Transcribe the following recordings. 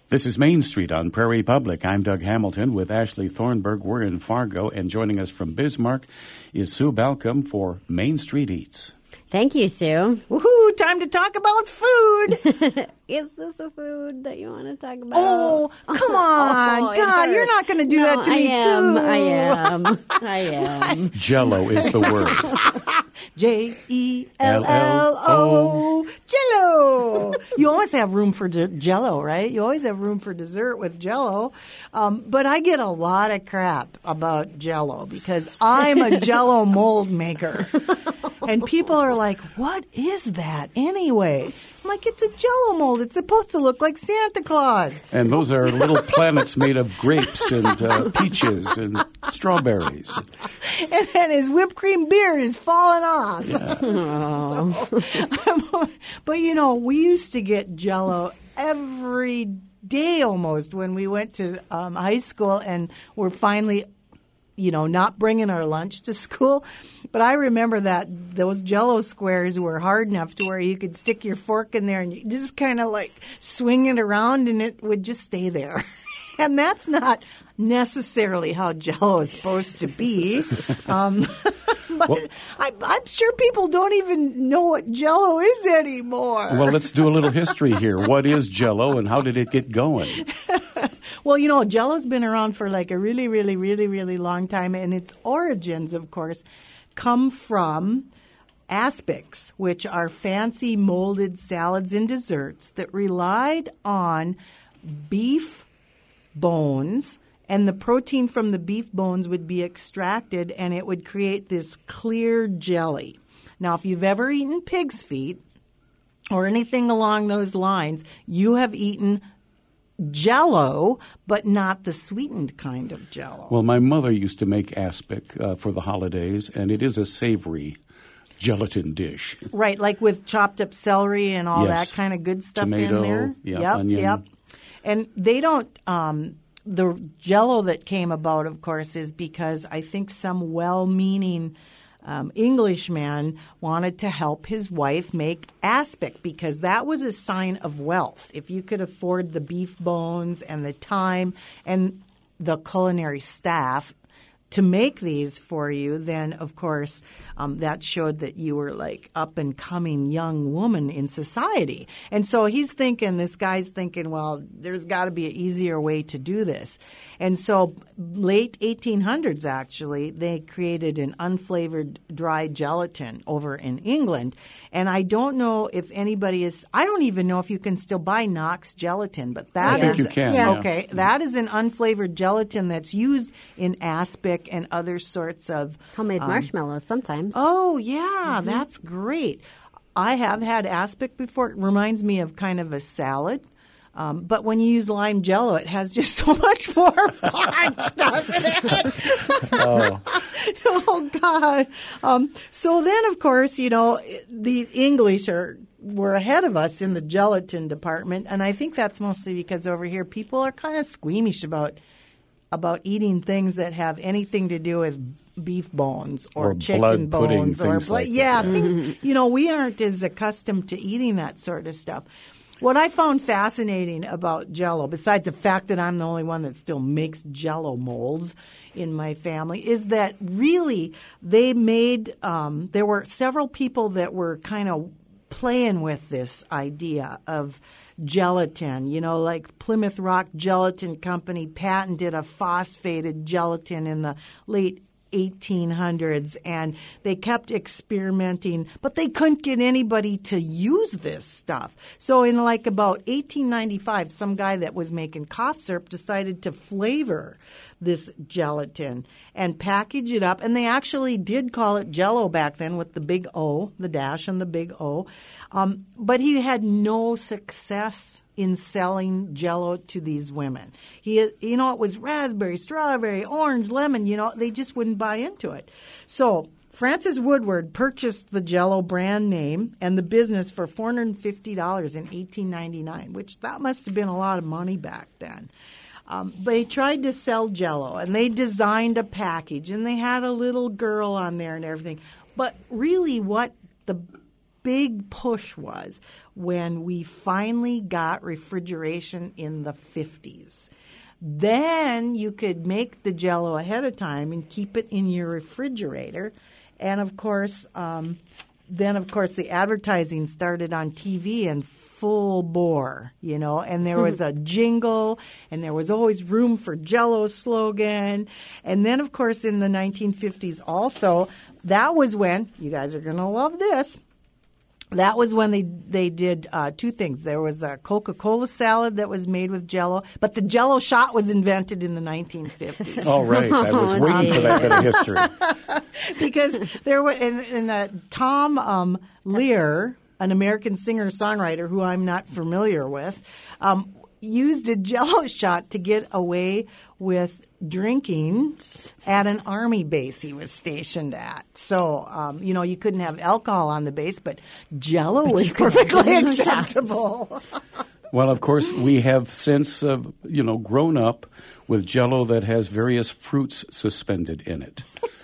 This is Main Street on Prairie Public. I'm Doug Hamilton with Ashley Thornburg. We're in Fargo, and joining us from Bismarck is Sue Balcom for Main Street Eats. Thank you, Sue. Woohoo! Time to talk about food. Is this a food that you want to talk about? Oh, come on. God, you're not going to do that to me, too. I am. Jello is the word. Jello. Jello. You always have room for Jello, right? You always have room for dessert with Jello. But I get a lot of crap about Jello because I'm a Jello mold maker. And people are like, what is that anyway? I'm like, it's a Jello mold. It's supposed to look like Santa Claus. And those are little planets made of grapes and peaches and strawberries. And then his whipped cream beard is falling off. Yeah. But, we used to get Jello every day almost when we went to high school and we're finally not bringing our lunch to school. But I remember that those Jello squares were hard enough to where you could stick your fork in there and you just kind of like swing it around and it would just stay there. And that's not necessarily how Jello is supposed to be. But I'm sure people don't even know what Jello is anymore. Well, let's do a little history here. What is Jello and how did it get going? Well, Jello's been around for like a really, really, really, really long time. And its origins, of course, come from aspics, which are fancy molded salads and desserts that relied on beef bones, and the protein from the beef bones would be extracted and it would create this clear jelly. Now, if you've ever eaten pig's feet or anything along those lines, you have eaten Jello, but not the sweetened kind of Jello. Well, my mother used to make aspic for the holidays, and it is a savory gelatin dish. Right, like with chopped up celery and all Yes. that kind of good stuff Tomato, in there. onion. Yep. And they don't the Jello that came about, of course, is because I think some well-meaning Englishman wanted to help his wife make aspic because that was a sign of wealth. If you could afford the beef bones and the time and the culinary staff to make these for you, then, of course, that showed that you were like up-and-coming young woman in society. And so this guy's thinking, well, there's got to be an easier way to do this. And so late 1800s, actually, they created an unflavored dry gelatin over in England. And I don't know if I don't even know if you can still buy Knox gelatin, but that I think you can. Yeah. Okay, that is an unflavored gelatin that's used in aspic and other sorts of Homemade marshmallows sometimes. Oh, yeah, That's great. I have had aspic before. It reminds me of kind of a salad. But when you use lime Jello, it has just so much more punch, doesn't it? Oh, God. So then, of course, the English were ahead of us in the gelatin department. And I think that's mostly because over here people are kind of squeamish about eating things that have anything to do with beef bones or chicken bones or blood. Things. We aren't as accustomed to eating that sort of stuff. What I found fascinating about Jello, besides the fact that I'm the only one that still makes Jello molds in my family, is that really they made there were several people that were kind of playing with this idea of gelatin. Like Plymouth Rock Gelatin Company patented a phosphated gelatin in the late 1800s, and they kept experimenting, but they couldn't get anybody to use this stuff. So in like about 1895, some guy that was making cough syrup decided to flavor this gelatin and package it up, and they actually did call it Jello back then with the big O, the dash and the big O. But he had no success in selling Jello to these women. It was raspberry, strawberry, orange, lemon, they just wouldn't buy into it. So Francis Woodward purchased the Jello brand name and the business for $450 in 1899, which that must have been a lot of money back then. But he tried to sell Jello, and they designed a package, and they had a little girl on there and everything. But really what the big push was when we finally got refrigeration in the 50s. Then you could make the Jell-O ahead of time and keep it in your refrigerator. And, of course, the advertising started on TV in full bore, and there was a jingle, and there was always room for Jell-O slogan. And then, of course, in the 1950s also, that was when, you guys are going to love this, that was when they did two things. There was a Coca-Cola salad that was made with Jell-O, but the Jell-O shot was invented in the 1950s. All right. I was waiting for that bit of history. Because there were in Tom Lear, an American singer-songwriter who I'm not familiar with, used a Jell-O shot to get away with drinking at an Army base he was stationed at. So, you couldn't have alcohol on the base, but Jell-O was perfectly acceptable. Well, of course, we have since, grown up with Jell-O that has various fruits suspended in it.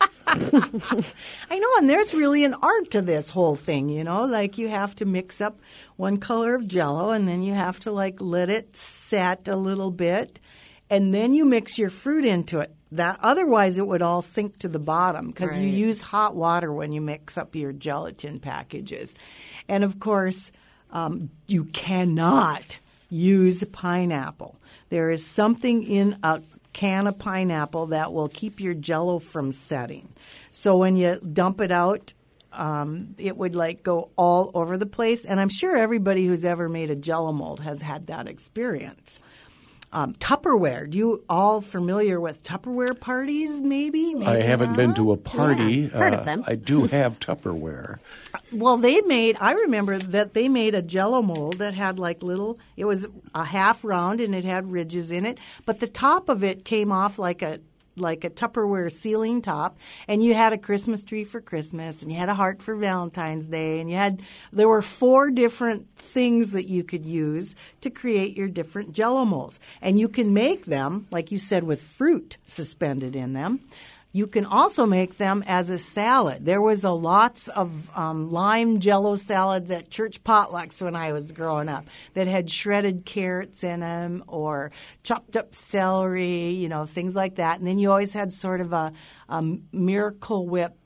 I know, and there's really an art to this whole thing, like you have to mix up one color of Jell-O and then you have to let it set a little bit and then you mix your fruit into it. That otherwise it would all sink to the bottom because you use hot water when you mix up your gelatin packages. And of course, you cannot use pineapple. There is something in a can of pineapple that will keep your Jell-O from setting. So when you dump it out, it would go all over the place. And I'm sure everybody who's ever made a Jell-O mold has had that experience. Tupperware. Do you all familiar with Tupperware parties, maybe I haven't been to a party. Yeah, heard of them. I do have Tupperware. Well, I remember that they made a Jell-O mold that had it was a half round and it had ridges in it, but the top of it came off like a Tupperware ceiling top, and you had a Christmas tree for Christmas, and you had a heart for Valentine's Day, and there were 4 different things that you could use to create your different Jell-O molds. And you can make them, like you said, with fruit suspended in them. You can also make them as a salad. There was lots of lime Jell-O salads at church potlucks when I was growing up that had shredded carrots in them or chopped up celery, things like that. And then you always had sort of a Miracle Whip.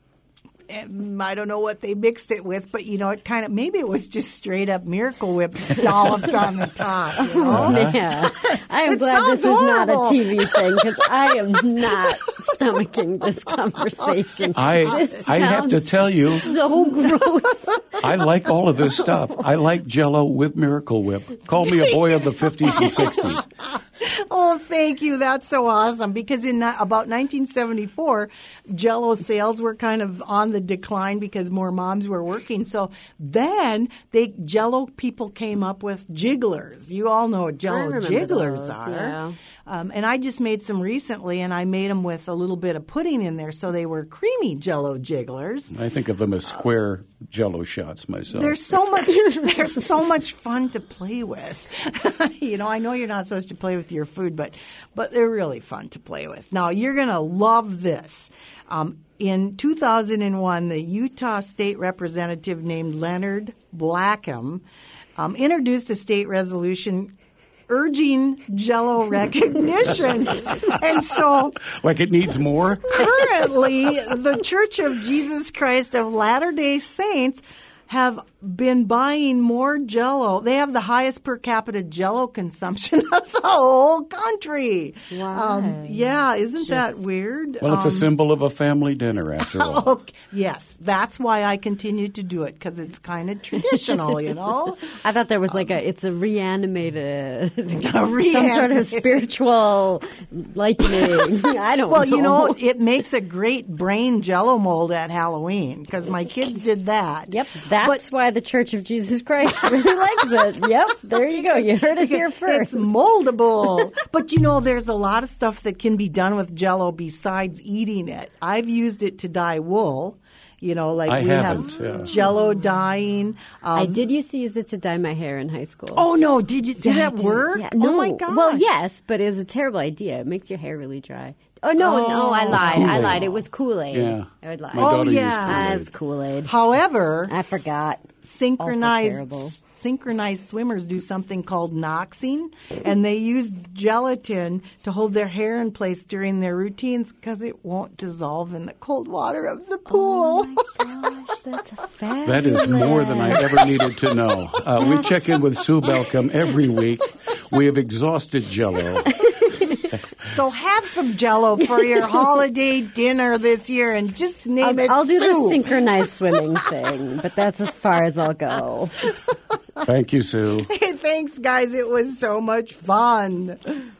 I don't know what they mixed it with, but it kind of maybe it was just straight up Miracle Whip dolloped on the top. Yeah, I am glad this is not a TV thing because I am not stomaching this conversation. I have to tell you, so gross. I like all of this stuff. I like Jell-O with Miracle Whip. Call me a boy of the 50s and 60s. Oh, thank you. That's so awesome. Because in about 1974, Jell-O sales were kind of on the decline because more moms were working. So then Jell-O people came up with jigglers. You all know what Jell-O jigglers are. Yeah. And I just made some recently, and I made them with a little bit of pudding in there, so they were creamy Jell-O jigglers. I think of them as square Jell-O shots myself. They're so much fun to play with. I know you're not supposed to play with your food, but they're really fun to play with. Now, you're going to love this. In 2001, the Utah state representative named Leonard Blackham introduced a state resolution urging Jell-O recognition. And so like it needs more? Currently, the Church of Jesus Christ of Latter-day Saints have been buying more Jell-O. They have the highest per capita Jell-O consumption of the whole country. Wow. Yeah, isn't that weird? Well, it's a symbol of a family dinner, after all. Okay. Yes, that's why I continue to do it, because it's kind of traditional, I thought there was it's a reanimated, some sort of spiritual likening. I don't know. Well, it makes a great brain Jell-O mold at Halloween, because my kids did that. Yep, that's why the Church of Jesus Christ really likes it. Yep, there you go. You heard it here first. It's moldable. But, there's a lot of stuff that can be done with Jell-O besides eating it. I've used it to dye wool. I have Jell-O dyeing. I did used to use it to dye my hair in high school. Oh, no. Did that work? Yeah. No. Oh, my gosh. Well, yes, but it was a terrible idea. It makes your hair really dry. Oh, no, I lied. Kool-Aid. I lied. It was Kool-Aid. Yeah. I would lie. My daughter yeah. used Kool-Aid. It was Kool-Aid. However, I forgot. synchronized swimmers do something called noxing, and they use gelatin to hold their hair in place during their routines because it won't dissolve in the cold water of the pool. Oh my gosh, that's a fact. That is more than I ever needed to know. We check in with Sue Belcom every week. We have exhausted Jell-O. So have some Jell-O for your holiday dinner this year, and just name it I'll do Sue. the synchronized swimming thing, but that's as far as I'll go. Thank you, Sue. Hey, thanks, guys. It was so much fun.